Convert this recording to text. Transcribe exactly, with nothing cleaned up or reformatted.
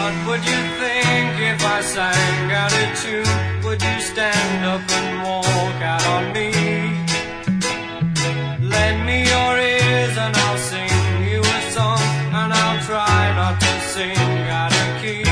What would you think if I sang out a tune? Would you stand up and walk out on me? Lend me your ears and I'll sing you a song, and I'll try not to sing out of key.